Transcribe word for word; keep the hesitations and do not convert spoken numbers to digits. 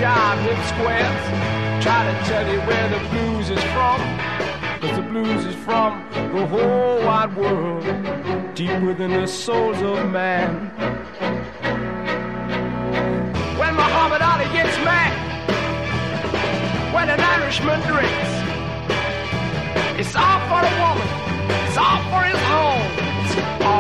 jive in squares. Try to tell you where the blues is from, 'cause the blues is from the whole wide world, deep within the souls of man. When Muhammad Ali gets mad, when an Irishman drinks, it's all for the woman, it's all for his home, it's